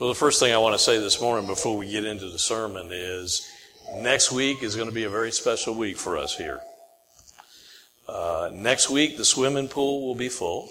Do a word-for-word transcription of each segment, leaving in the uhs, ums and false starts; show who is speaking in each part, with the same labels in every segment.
Speaker 1: Well, the first thing I want to say this morning before we get into the sermon is next week is going to be a very special week for us here. Uh, next week, the swimming pool will be full.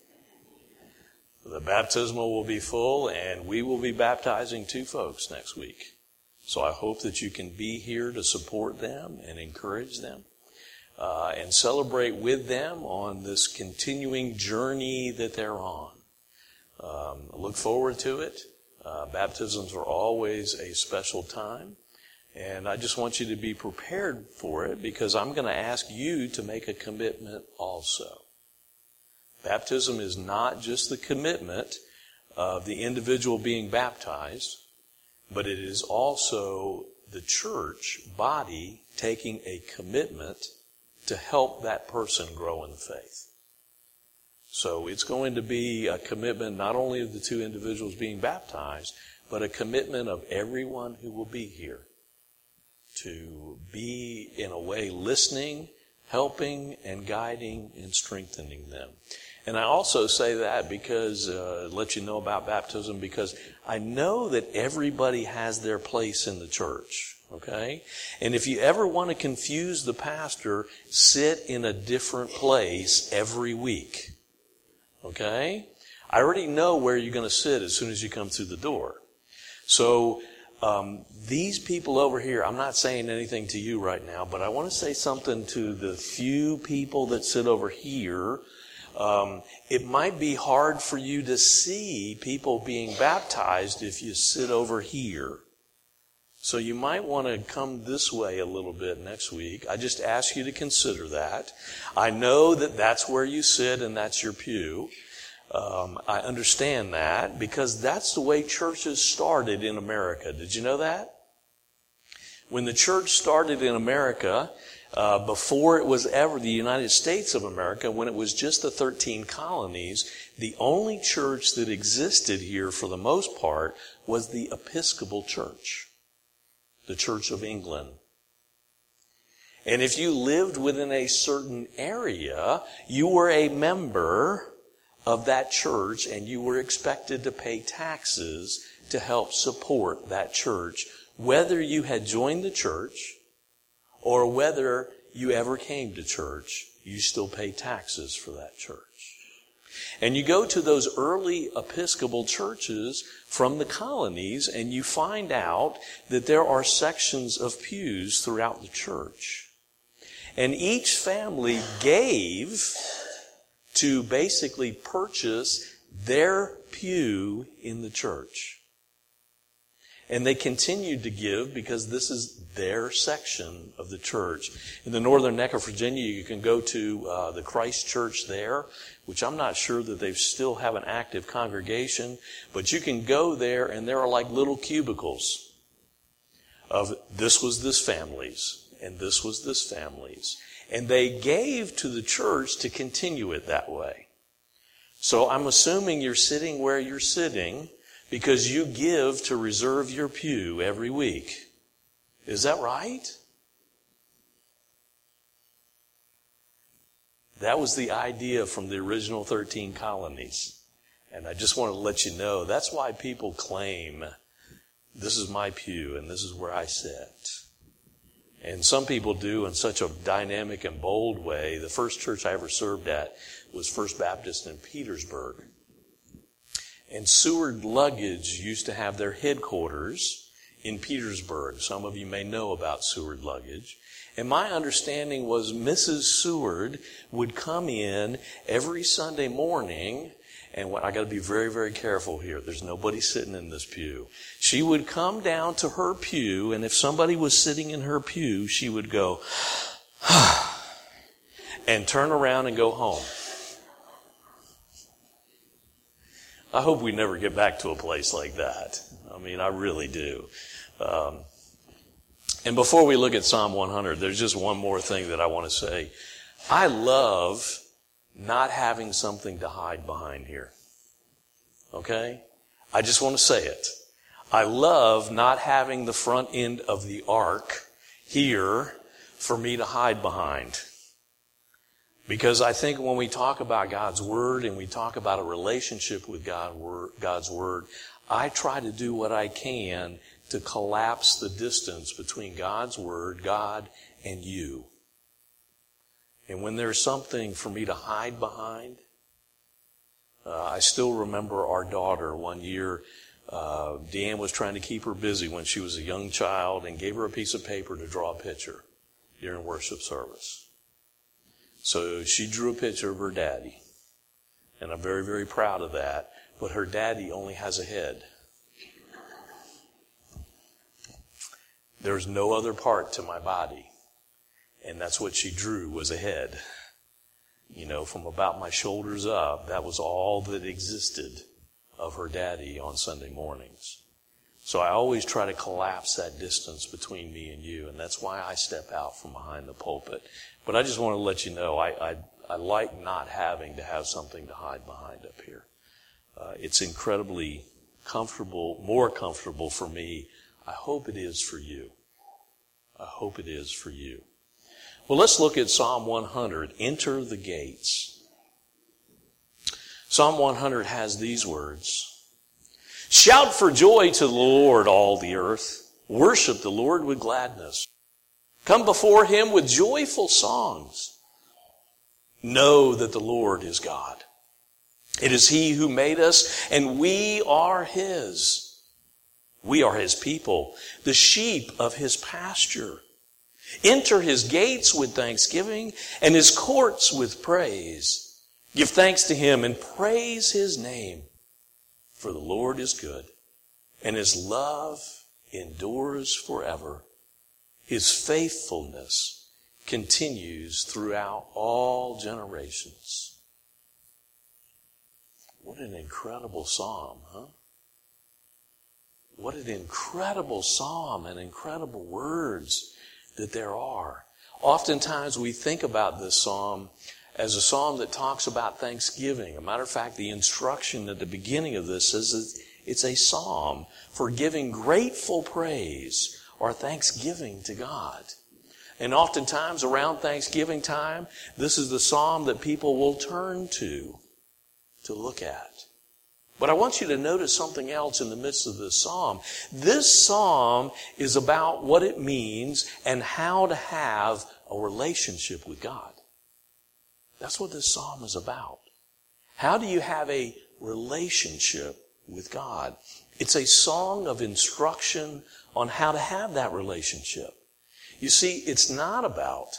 Speaker 1: The baptismal will be full, and we will be baptizing two folks next week. So I hope that you can be here to support them and encourage them uh, and celebrate with them on this continuing journey that they're on. Um, look forward to it. Uh, baptisms are always a special time. And I just want you to be prepared for it because I'm going to ask you to make a commitment also. Baptism is not just the commitment of the individual being baptized, but it is also the church body taking a commitment to help that person grow in the faith. So it's going to be a commitment not only of the two individuals being baptized, but a commitment of everyone who will be here to be, in a way, listening, helping, and guiding and strengthening them. And I also say that because, uh, let you know about baptism, because I know that everybody has their place in the church, okay? And if you ever want to confuse the pastor, sit in a different place every week, okay? I already know where you're going to sit as soon as you come through the door. So, Um, these people over here, I'm not saying anything to you right now, but I want to say something to the few people that sit over here. Um, it might be hard for you to see people being baptized if you sit over here. So you might want to come this way a little bit next week. I just ask you to consider that. I know that that's where you sit and that's your pew. Um, I understand that because that's the way churches started in America. Did you know that? When the church started in America, uh, before it was ever the United States of America, when it was just the thirteen colonies, the only church that existed here for the most part was the Episcopal Church, the Church of England. And if you lived within a certain area, you were a member of that church, and you were expected to pay taxes to help support that church, whether you had joined the church or whether you ever came to church, you still pay taxes for that church. And you go to those early Episcopal churches from the colonies, and you find out that there are sections of pews throughout the church. And each family gave to basically purchase their pew in the church. And they continued to give because this is their section of the church. In the northern neck of Virginia, you can go to uh, the Christ Church there, which I'm not sure that they still have an active congregation, but you can go there and there are like little cubicles of this was this family's and this was this family's. And they gave to the church to continue it that way. So I'm assuming you're sitting where you're sitting because you give to reserve your pew every week. Is that right? That was the idea from the original thirteen colonies. And I just want to let you know, that's why people claim, this is my pew and this is where I sit. And some people do in such a dynamic and bold way. The first church I ever served at was First Baptist in Petersburg. And Seward Luggage used to have their headquarters in Petersburg. Some of you may know about Seward Luggage. And my understanding was Missus Seward would come in every Sunday morning. And I got to be very, very careful here. There's nobody sitting in this pew. She would come down to her pew, and if somebody was sitting in her pew, she would go, and turn around and go home. I hope we never get back to a place like that. I mean, I really do. Um, and before we look at Psalm one hundred, there's just one more thing that I want to say. I love not having something to hide behind here. Okay? I just want to say it. I love not having the front end of the ark here for me to hide behind. Because I think when we talk about God's Word and we talk about a relationship with God, God's Word, I try to do what I can to collapse the distance between God's Word, God, and you. And when there's something for me to hide behind, uh, I still remember our daughter one year. Uh, Deanne was trying to keep her busy when she was a young child and gave her a piece of paper to draw a picture during worship service. So she drew a picture of her daddy. And I'm very, very proud of that. But her daddy only has a head. There's no other part to my body. And that's what she drew, was a head. You know, from about my shoulders up, that was all that existed of her daddy on Sunday mornings. So I always try to collapse that distance between me and you, and that's why I step out from behind the pulpit. But I just want to let you know, I, I, I like not having to have something to hide behind up here. Uh, it's incredibly comfortable, more comfortable for me. I hope it is for you. I hope it is for you. Well, let's look at Psalm one hundred, Enter the Gates. Psalm one hundred has these words. Shout for joy to the Lord, all the earth. Worship the Lord with gladness. Come before him with joyful songs. Know that the Lord is God. It is he who made us, and we are his. We are his people, the sheep of his pasture. Enter his gates with thanksgiving and his courts with praise. Give thanks to him and praise his name. For the Lord is good, and his love endures forever. His faithfulness continues throughout all generations. What an incredible psalm, huh? What an incredible psalm and incredible words that there are. Oftentimes we think about this psalm as a psalm that talks about thanksgiving. As a matter of fact, the instruction at the beginning of this says it's a psalm for giving grateful praise or thanksgiving to God. And oftentimes around Thanksgiving time, this is the psalm that people will turn to, to look at. But I want you to notice something else in the midst of this psalm. This psalm is about what it means and how to have a relationship with God. That's what this psalm is about. How do you have a relationship with God? It's a song of instruction on how to have that relationship. You see, it's not about,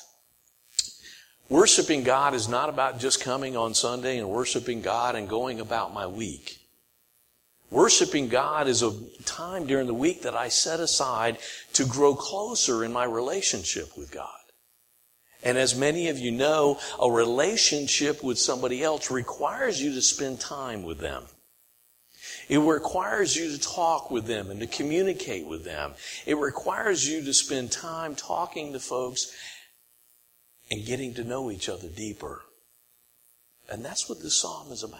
Speaker 1: worshiping God is not about just coming on Sunday and worshiping God and going about my week. Worshiping God is a time during the week that I set aside to grow closer in my relationship with God. And as many of you know, a relationship with somebody else requires you to spend time with them. It requires you to talk with them and to communicate with them. It requires you to spend time talking to folks and getting to know each other deeper. And that's what this psalm is about.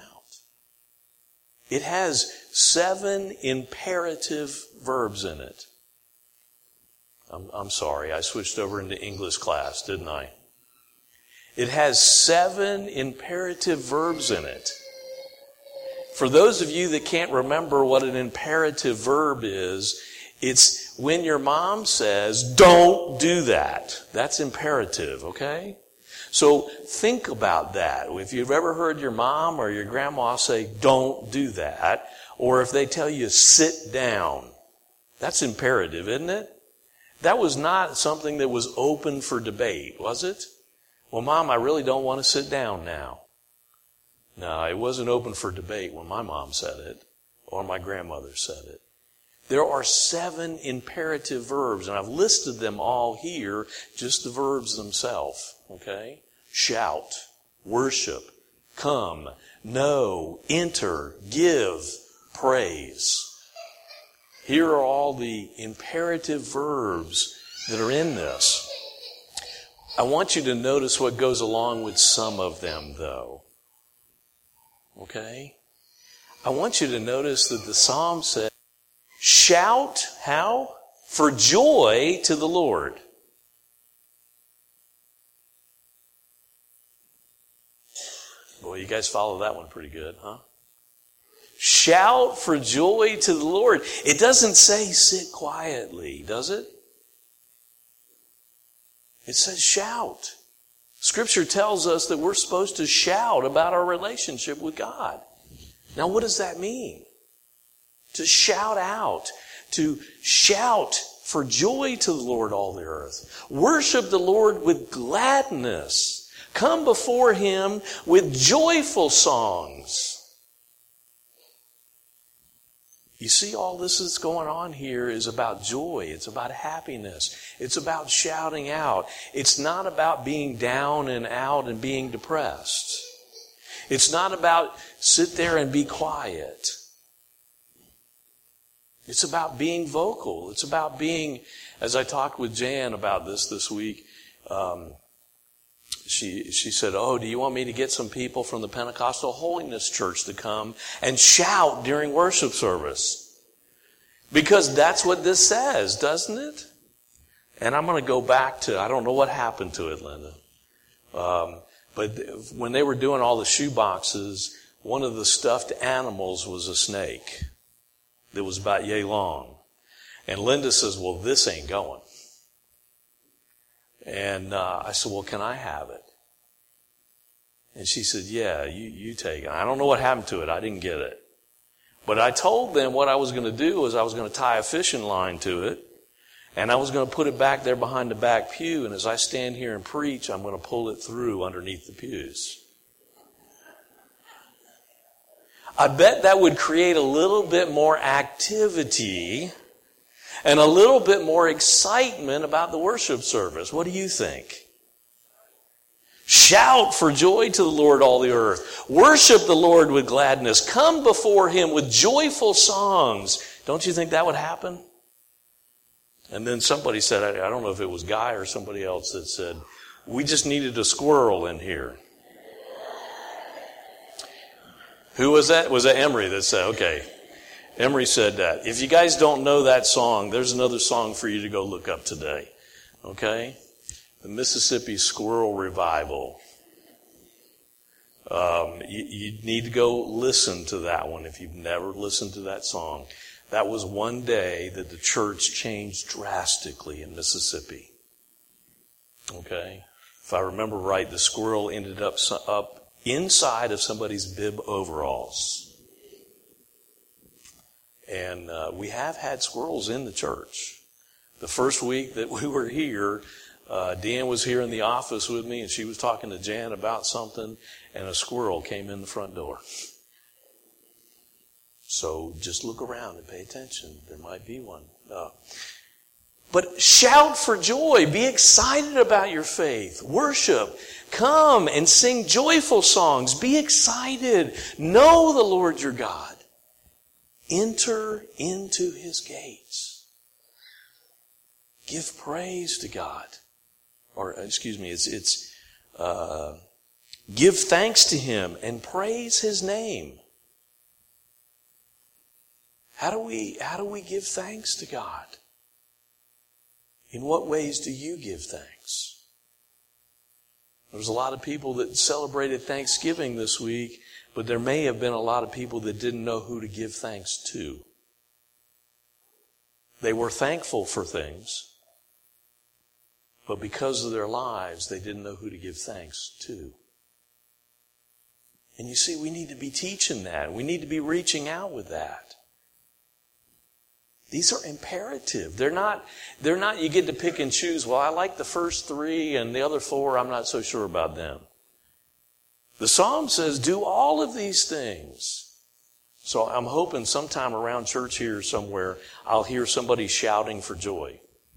Speaker 1: It has seven imperative verbs in it. I'm, I'm sorry, I switched over into English class, didn't I? It has seven imperative verbs in it. For those of you that can't remember what an imperative verb is, it's when your mom says, don't do that. That's imperative, okay? So think about that. If you've ever heard your mom or your grandma say, don't do that, or if they tell you, sit down, that's imperative, isn't it? That was not something that was open for debate, was it? Well, Mom, I really don't want to sit down now. No, it wasn't open for debate when my mom said it or my grandmother said it. There are seven imperative verbs, and I've listed them all here, just the verbs themselves, okay? Shout, worship, come, know, enter, give, praise. Here are all the imperative verbs that are in this. I want you to notice what goes along with some of them, though. Okay? I want you to notice that the psalm says, shout, how? For joy to the Lord. Boy, you guys follow that one pretty good, huh? Shout for joy to the Lord. It doesn't say sit quietly, does it? It says shout. Scripture tells us that we're supposed to shout about our relationship with God. Now, what does that mean? To shout out. To shout for joy to the Lord, all the earth. Worship the Lord with gladness. Come before Him with joyful songs. You see, all this that's going on here is about joy. It's about happiness. It's about shouting out. It's not about being down and out and being depressed. It's not about sit there and be quiet. It's about being vocal. It's about being, as I talked with Jan about this this week, um, She she said, oh, do you want me to get some people from the Pentecostal Holiness Church to come and shout during worship service? Because that's what this says, doesn't it? And I'm going to go back to, I don't know what happened to it, Linda. Um, but when they were doing all the shoe boxes, one of the stuffed animals was a snake that was about yay long. And Linda says, well, this ain't going. And uh, I said, well, can I have it? And she said, yeah, you, you take it. I don't know what happened to it. I didn't get it. But I told them what I was going to do is I was going to tie a fishing line to it, and I was going to put it back there behind the back pew, and as I stand here and preach, I'm going to pull it through underneath the pews. I bet that would create a little bit more activity and a little bit more excitement about the worship service. What do you think? Shout for joy to the Lord, all the earth. Worship the Lord with gladness. Come before Him with joyful songs. Don't you think that would happen? And then somebody said, I don't know if it was Guy or somebody else that said, we just needed a squirrel in here. Who was that? Was that Emery that said, okay. Emery said that. If you guys don't know that song, there's another song for you to go look up today. Okay? The Mississippi Squirrel Revival. Um, you, you need to go listen to that one if you've never listened to that song. That was one day that the church changed drastically in Mississippi. Okay? If I remember right, the squirrel ended up, up inside of somebody's bib overalls. And uh, we have had squirrels in the church. The first week that we were here, uh, Dan was here in the office with me, and she was talking to Jan about something, and a squirrel came in the front door. So just look around and pay attention. There might be one. Uh, but shout for joy. Be excited about your faith. Worship. Come and sing joyful songs. Be excited. Know the Lord your God. Enter into His gates. Give praise to God. Or, excuse me, it's, it's uh, give thanks to Him and praise His name. How do we, how do we give thanks to God? In what ways do you give thanks? There's a lot of people that celebrated Thanksgiving this week, but there may have been a lot of people that didn't know who to give thanks to. They were thankful for things, but because of their lives, they didn't know who to give thanks to. And you see, we need to be teaching that. We need to be reaching out with that. These are imperative. They're not, they're not, you get to pick and choose. Well, I like the first three and the other four, I'm not so sure about them. The Psalm says, do all of these things. So I'm hoping sometime around church here somewhere, I'll hear somebody shouting for joy.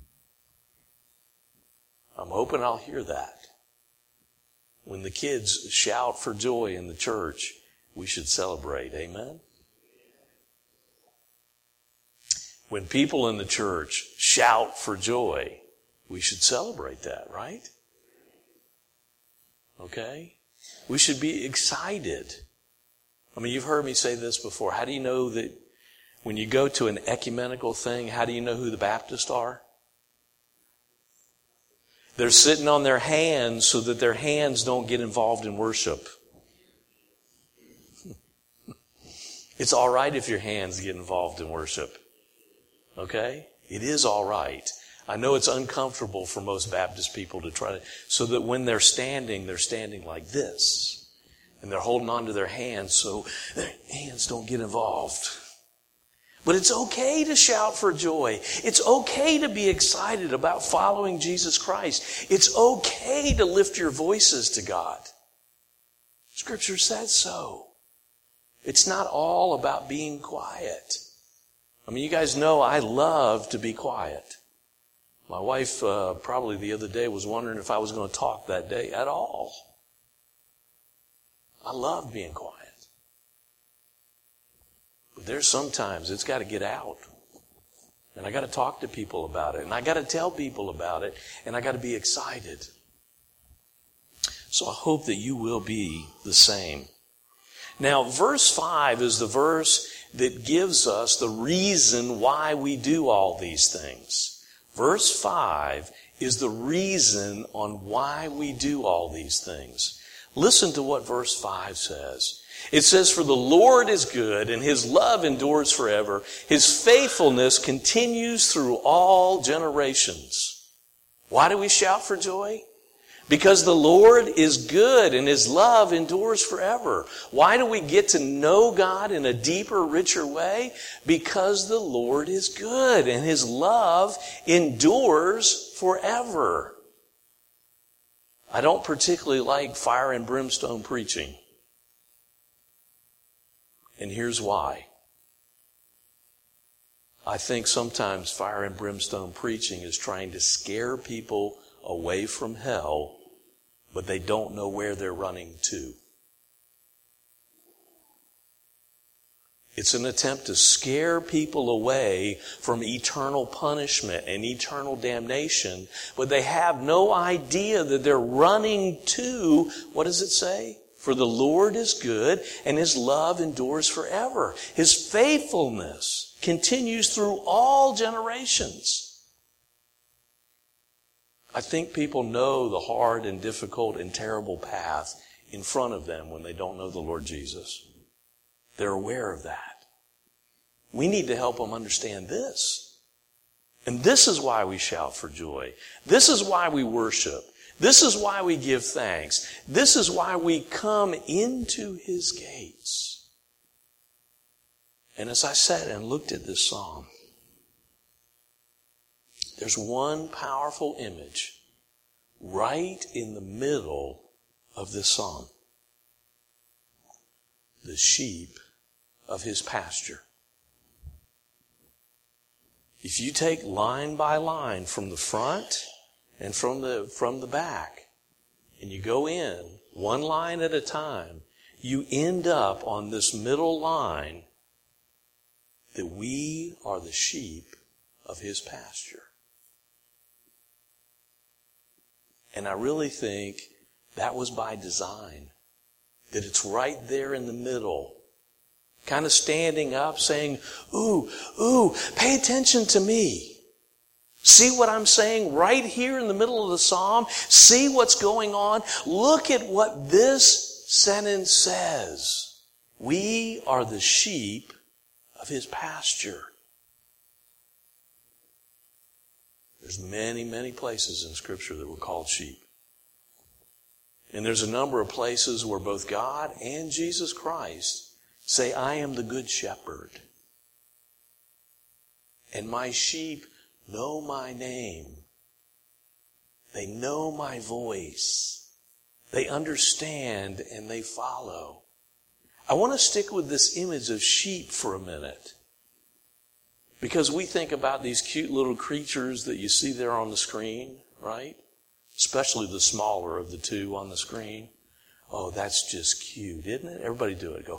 Speaker 1: I'm hoping I'll hear that. When the kids shout for joy in the church, we should celebrate. Amen? When people in the church shout for joy, we should celebrate that, right? Okay? We should be excited. I mean, you've heard me say this before. How do you know that when you go to an ecumenical thing, how do you know who the Baptists are? They're sitting on their hands so that their hands don't get involved in worship. It's all right if your hands get involved in worship. Okay? It is all right. I know it's uncomfortable for most Baptist people to try to, so that when they're standing, they're standing like this. And they're holding on to their hands so their hands don't get involved. But it's okay to shout for joy. It's okay to be excited about following Jesus Christ. It's okay to lift your voices to God. Scripture says so. It's not all about being quiet. I mean, you guys know I love to be quiet. My wife uh, probably the other day was wondering if I was going to talk that day at all. I love being quiet. But there's sometimes it's got to get out. And I got to talk to people about it. And I got to tell people about it. And I got to be excited. So I hope that you will be the same. Now, verse five is the verse that gives us the reason why we do all these things. Verse five is the reason on why we do all these things. Listen to what verse five says. It says, "For the Lord is good, and His love endures forever. His faithfulness continues through all generations." Why do we shout for joy? Because the Lord is good and His love endures forever. Why do we get to know God in a deeper, richer way? Because the Lord is good and His love endures forever. I don't particularly like fire and brimstone preaching. And here's why. I think sometimes fire and brimstone preaching is trying to scare people away from hell, but they don't know where they're running to. It's an attempt to scare people away from eternal punishment and eternal damnation, but they have no idea that they're running to, what does it say? For the Lord is good and His love endures forever. His faithfulness continues through all generations. I think people know the hard and difficult and terrible path in front of them when they don't know the Lord Jesus. They're aware of that. We need to help them understand this. And this is why we shout for joy. This is why we worship. This is why we give thanks. This is why we come into His gates. And as I sat and looked at this psalm, there's one powerful image right in the middle of this psalm. The sheep of His pasture. If you take line by line from the front and from the, from the back, and you go in one line at a time, you end up on this middle line that we are the sheep of His pasture. And I really think that was by design. That it's right there in the middle. Kind of standing up saying, ooh, ooh, pay attention to me. See what I'm saying right here in the middle of the psalm? See what's going on? Look at what this sentence says. We are the sheep of His pasture. There's many, many places in Scripture that we're called sheep. And there's a number of places where both God and Jesus Christ say, I am the good shepherd. And my sheep know my name. They know my voice. They understand and they follow. I want to stick with this image of sheep for a minute. Because we think about these cute little creatures that you see there on the screen, right? Especially the smaller of the two on the screen. Oh, that's just cute, isn't it? Everybody do it. Go,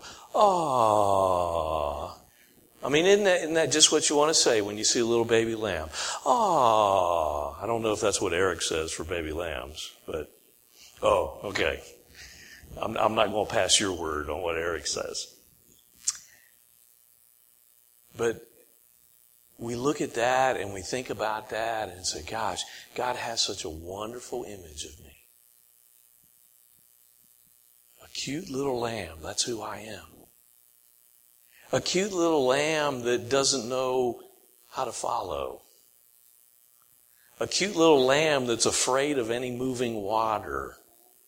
Speaker 1: aww. I mean, isn't that, isn't that just what you want to say when you see a little baby lamb? Aww. I don't know if that's what Eric says for baby lambs, but, oh, okay. I'm, I'm not going to pass your word on what Eric says. But we look at that and we think about that and say, gosh, God has such a wonderful image of me. A cute little lamb, that's who I am. A cute little lamb that doesn't know how to follow. A cute little lamb that's afraid of any moving water.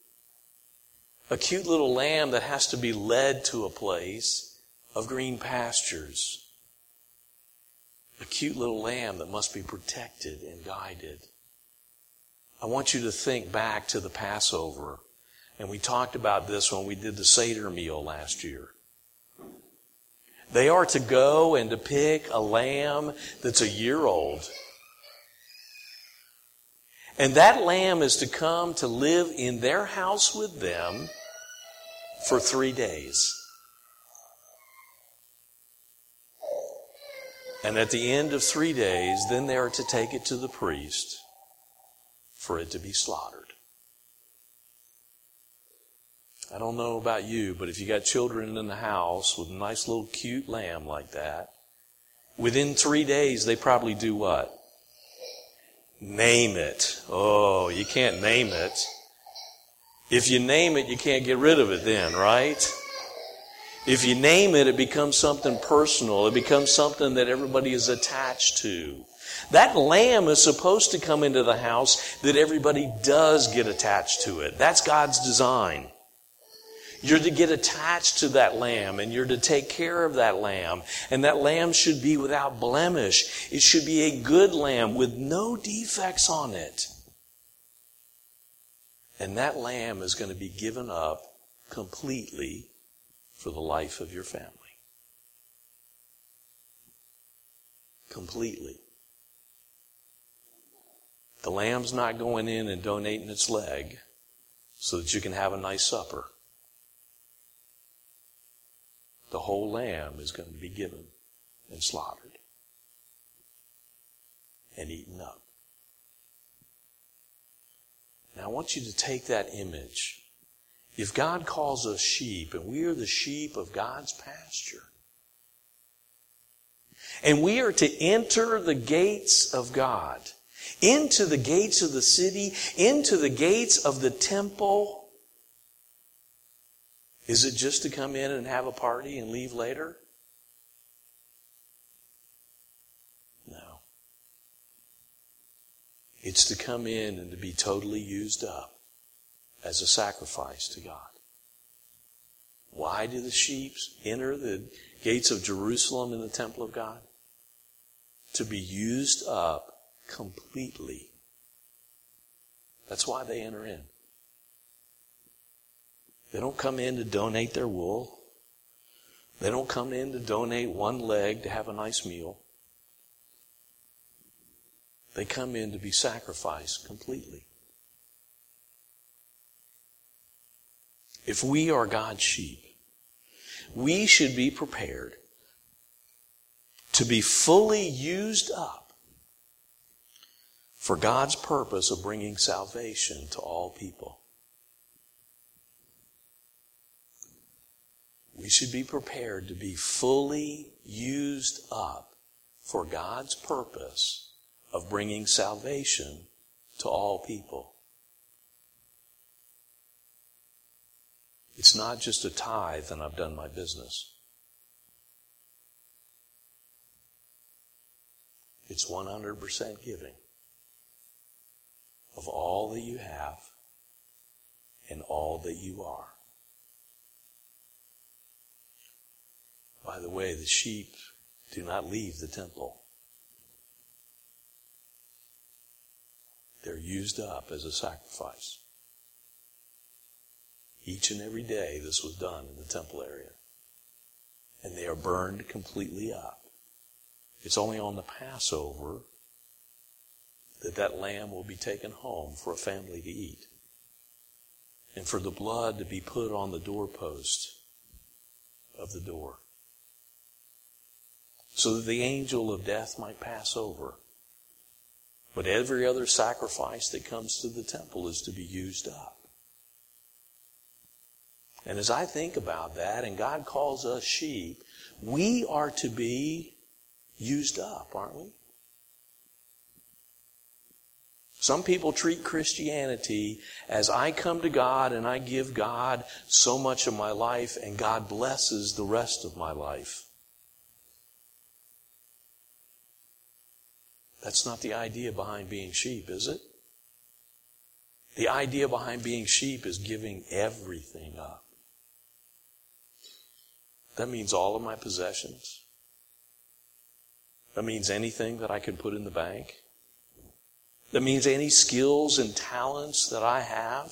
Speaker 1: A cute little lamb that has to be led to a place of green pastures. A cute little lamb that must be protected and guided. I want you to think back to the Passover. And we talked about this when we did the Seder meal last year. They are to go and to pick a lamb that's a year old. And that lamb is to come to live in their house with them for three days. And at the end of three days, then they are to take it to the priest for it to be slaughtered. I don't know about you, but if you got children in the house with a nice little cute lamb like that, within three days they probably do what? Name it. Oh, you can't name it. If you name it, you can't get rid of it then, right? If you name it, it becomes something personal. It becomes something that everybody is attached to. That lamb is supposed to come into the house that everybody does get attached to it. That's God's design. You're to get attached to that lamb, and you're to take care of that lamb. And that lamb should be without blemish. It should be a good lamb with no defects on it. And that lamb is going to be given up completely for the life of your family. Completely. The lamb's not going in and donating its leg so that you can have a nice supper. The whole lamb is going to be given and slaughtered and eaten up. Now I want you to take that image. If God calls us sheep, and we are the sheep of God's pasture, and we are to enter the gates of God, into the gates of the city, into the gates of the temple, is it just to come in and have a party and leave later? No. It's to come in and to be totally used up as a sacrifice to God. Why do the sheep enter the gates of Jerusalem in the temple of God? To be used up completely. That's why they enter in. They don't come in to donate their wool. They don't come in to donate one leg to have a nice meal. They come in to be sacrificed completely. If we are God's sheep, we should be prepared to be fully used up for God's purpose of bringing salvation to all people. We should be prepared to be fully used up for God's purpose of bringing salvation to all people. It's not just a tithe and I've done my business. It's one hundred percent giving of all that you have and all that you are. By the way, the sheep do not leave the temple. They're used up as a sacrifice. Each and every day this was done in the temple area. And they are burned completely up. It's only on the Passover that that lamb will be taken home for a family to eat. And for the blood to be put on the doorpost of the door. So that the angel of death might pass over. But every other sacrifice that comes to the temple is to be used up. And as I think about that, and God calls us sheep, we are to be used up, aren't we? Some people treat Christianity as I come to God and I give God so much of my life and God blesses the rest of my life. That's not the idea behind being sheep, is it? The idea behind being sheep is giving everything up. That means all of my possessions. That means anything that I can put in the bank. That means any skills and talents that I have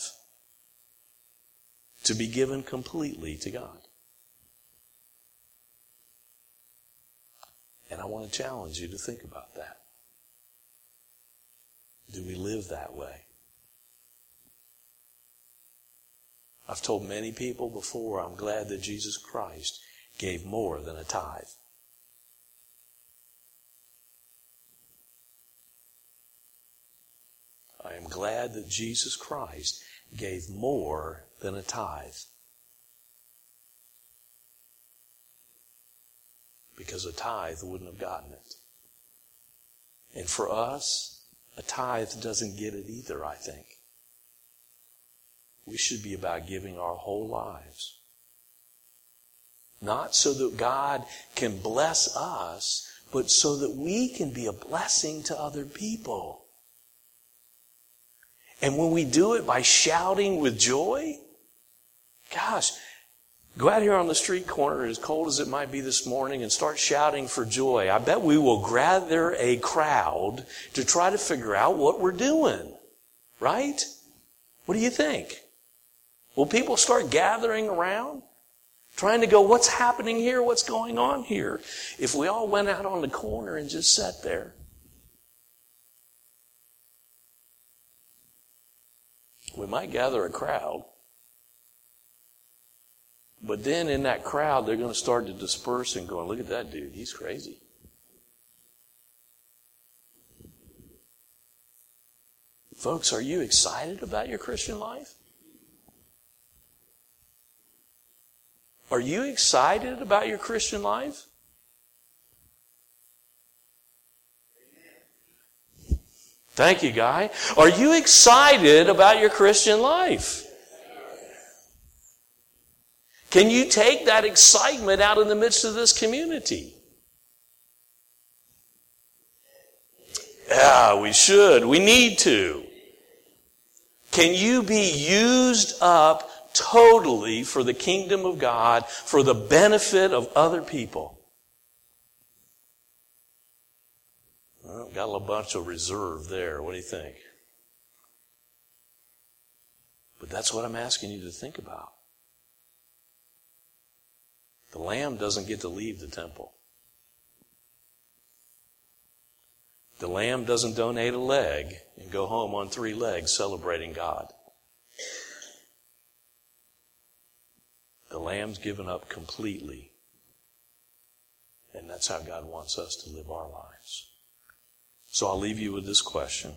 Speaker 1: to be given completely to God. And I want to challenge you to think about that. Do we live that way? I've told many people before, I'm glad that Jesus Christ gave more than a tithe. I am glad that Jesus Christ gave more than a tithe. Because a tithe wouldn't have gotten it. And for us, a tithe doesn't get it either, I think. We should be about giving our whole lives. Not so that God can bless us, but so that we can be a blessing to other people. And when we do it by shouting with joy, gosh, go out here on the street corner, as cold as it might be this morning, and start shouting for joy. I bet we will gather a crowd to try to figure out what we're doing. Right? What do you think? Will people start gathering around? Trying to go, what's happening here? What's going on here? If we all went out on the corner and just sat there. We might gather a crowd. But then in that crowd, they're going to start to disperse and go, look at that dude, he's crazy. Folks, are you excited about your Christian life? Are you excited about your Christian life? Thank you, Guy. Are you excited about your Christian life? Can you take that excitement out in the midst of this community? Yeah, we should. We need to. Can you be used up totally for the kingdom of God, for the benefit of other people? Well, got a little bunch of reserve there. What do you think? But that's what I'm asking you to think about. The lamb doesn't get to leave the temple. The lamb doesn't donate a leg and go home on three legs celebrating God. The lamb's given up completely. And that's how God wants us to live our lives. So I'll leave you with this question.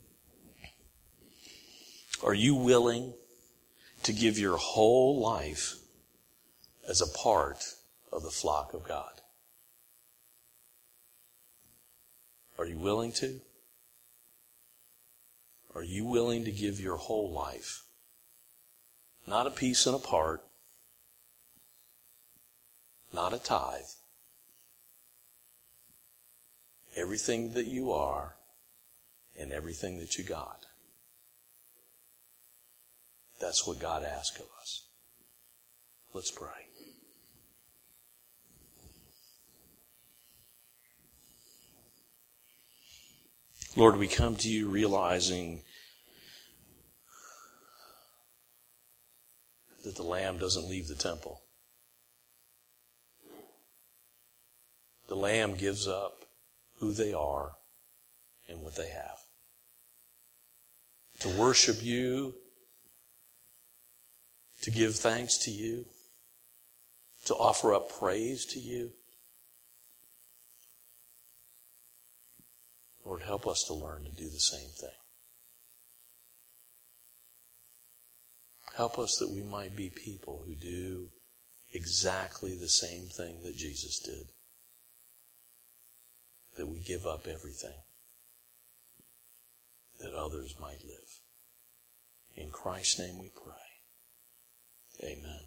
Speaker 1: Are you willing to give your whole life as a part of the flock of God? Are you willing to? Are you willing to give your whole life? Not a piece and a part. Not a tithe. Everything that you are and everything that you got. That's what God asks of us. Let's pray. Lord, we come to you realizing that the Lamb doesn't leave the temple. The Lamb gives up who they are and what they have. To worship you, to give thanks to you, to offer up praise to you. Lord, help us to learn to do the same thing. Help us that we might be people who do exactly the same thing that Jesus did. That we give up everything that others might live. In Christ's name we pray. Amen.